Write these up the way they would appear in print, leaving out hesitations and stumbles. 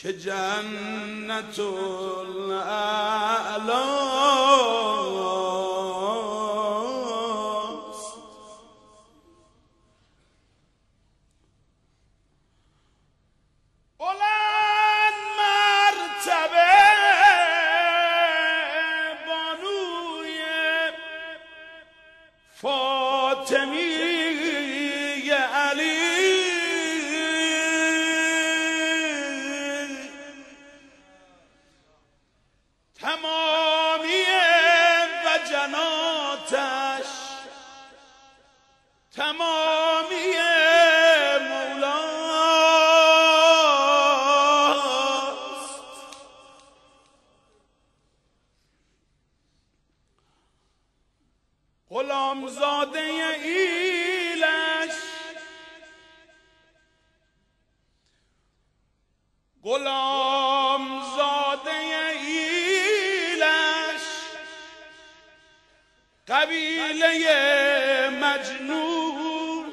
که جنت الاعلاست. بلند مرتبه بانوی فاطمی علی، تمامی وجناتش تمامی مولاست. غلامزاده ایلش غلامزاده ایلش قبیله مجنون،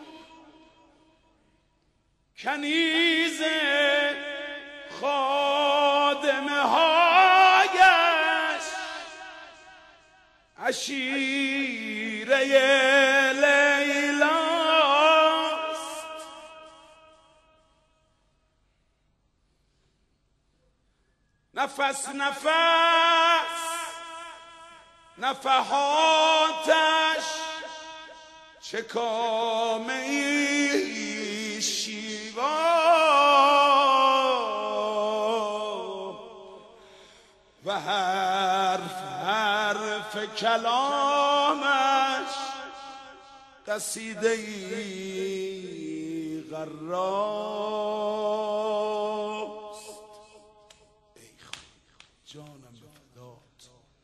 کنیز خادمه هایش عشیره لیلاست. نفس نفس نفحاتش چه کامه شیوا و حرف کلامش قصیده ای غراست. ای جانم به فدات.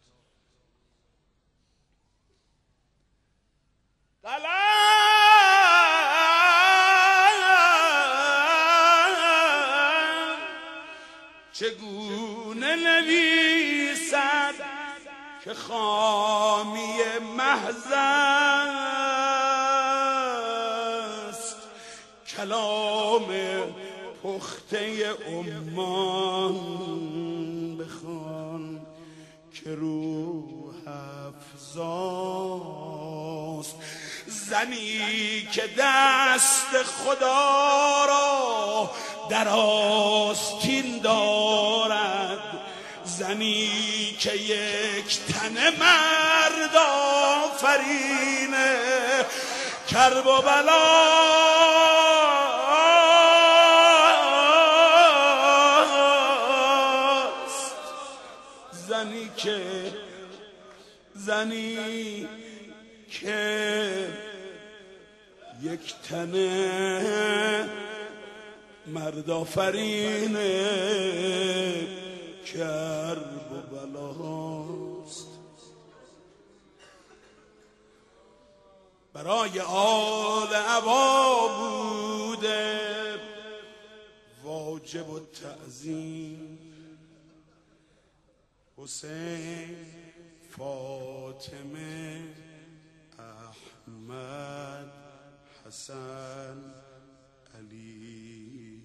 قلم چگونه نویسد که خامی محض است، کلام پخته عمان بخوان که روح افزاست. زنی که دست خدا را در آستین دارد، زنی که یک تن مرد آفرینه، کرب و بلاست. زنی که یک تن مرد آفرینه، کرب و بلاست. برای آل عبا بوده واجب و تعظیم، حسین، فاطمه، احمد، حسن، علی،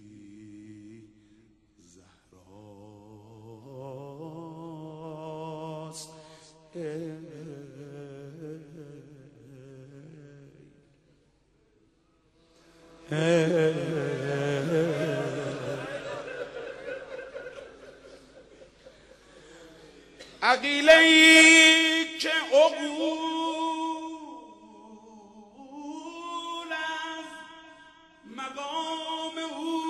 زهراست. عقیله‌ای که عقول از مقام او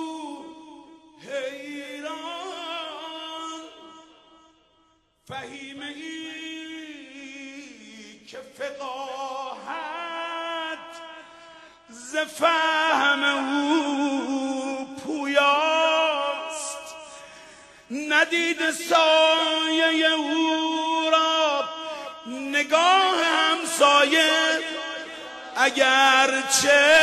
حیران، فهیمه‌ای که فقاهت ز فهم او پویاست، ندید سایه او را نگاه همسایه، اگرچه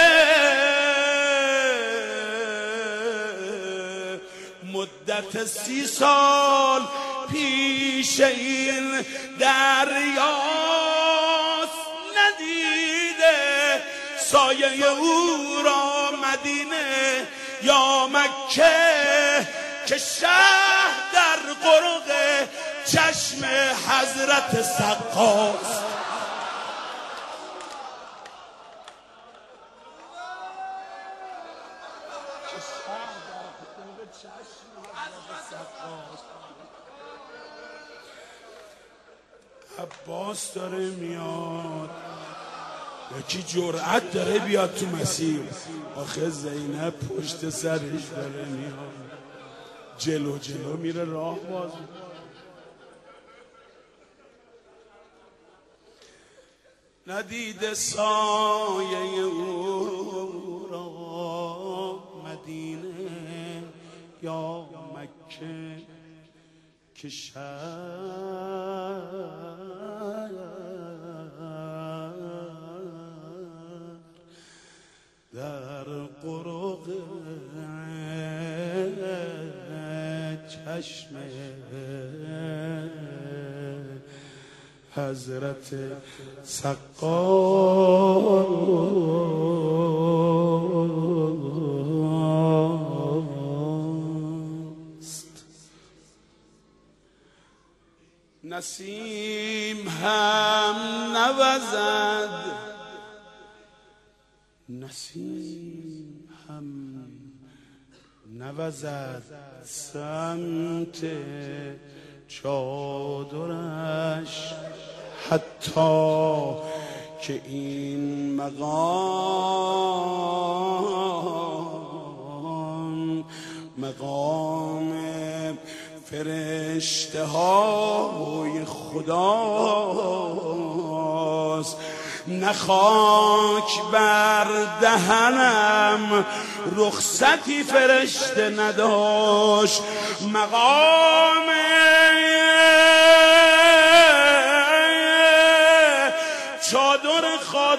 مدت 30 سال پیش این دریاست. ندیده سایه او را مدینه یا مکه، که شهر در قرق چشم حضرت سقاست. عباس داره میاد، یکی جرأت داره بیاد تو مسیر، آخه زینب پشت سرش داره میاد، جلو جلو میره راه باز. ندیده سایه او را مدینه یا مکه که در قرق چشم حضرت سقاست. نسیم هم نوزد، نسیم هم نوزد سمت چادرش، حتی که این مقام فرشته های خداست. نه خاک بر دهنم رخصتی فرشته نداشت، مقام چادر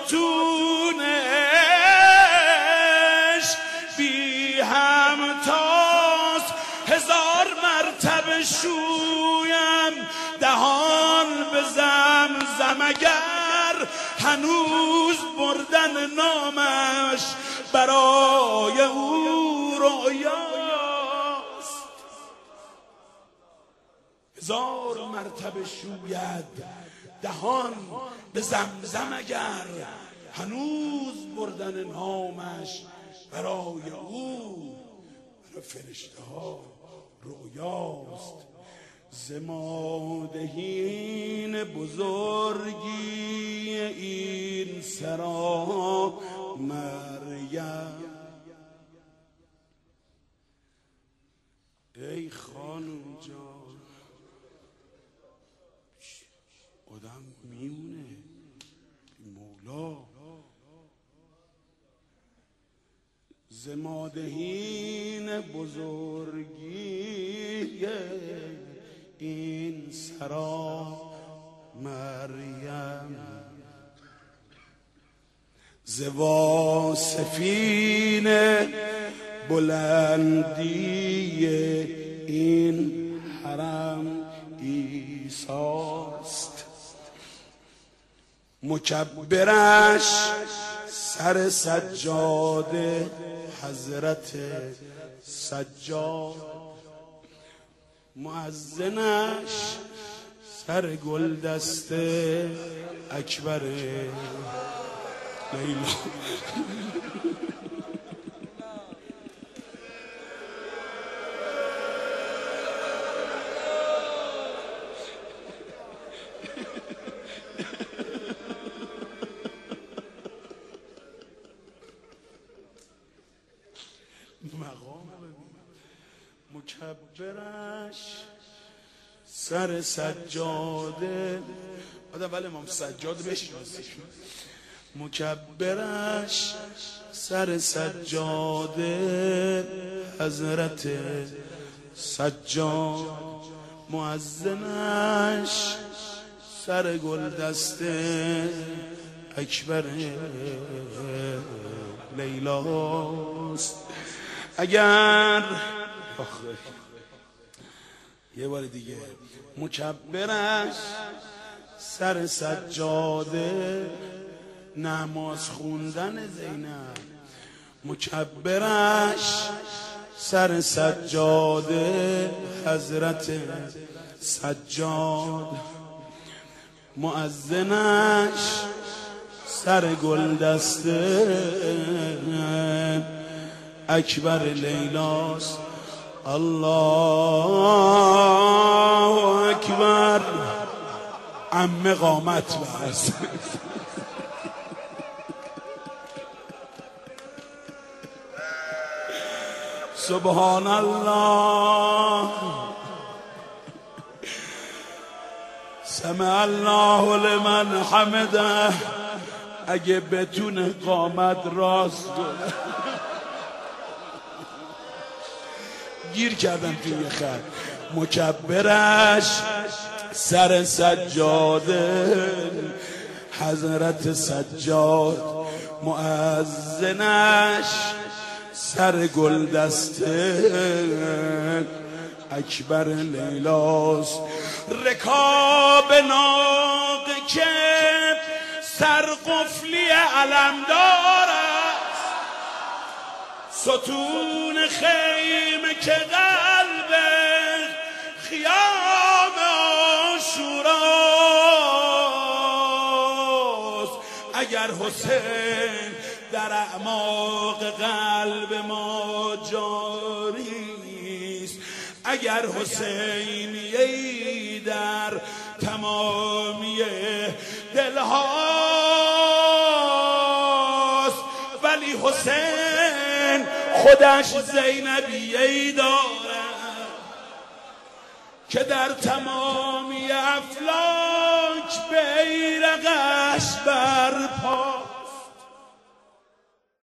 خاتونش بی همتاست. 1000 مرتبه شویم دهان به زمزم اگر هنوز بردن نامش برای او رویاست. 1000 مرتبه شوید دهان به زمزم اگر هنوز بردن نامش برای او، برای فرشته ها رویاست. زمادهین بزرگی این سرا مریم، ای خانم جان آدم میونه مولا. زمادهین بزرگی این سرا مریم، ز واصفین بلندی این حرم عیساست. مکبرش سر سجاده حضرت سجاد، مؤذنش سر گل دسته اکبر لیلا. مکبرش سر سجاده، آدم ولی امام سجاد بشناسیش. مکبرش سر سجاده حضرت سجاد، مؤذنش سر گل دسته اکبر لیلاست. اگر یه بار دیگه، مکبرش سر سجاده نماز خوندن زینب، مکبرش سر سجاده حضرت سجاد، مؤذنش سر گلدسته اکبر لیلاست. الله اکبر. عمه قامت بس. سبحان الله. سمع الله لمن حمده. اگه بتونه قامت راست کنه. گیر کردم توی یه خط. مکبرش سر سجاده حضرت سجاد، مؤذنش سر گلدسته اکبر لیلاست. رکاب ناقه که سرقفلی علمدار است، ستون خیمه که قلب خیام عاشوراست. اگر حسین در اعماق قلب ما جاری است، اگر حسینیه‌ای در تمامی دلهاست، ولی حسین خودش زینبیه‌ای دارد که در تمامی افلاک بیرقش بر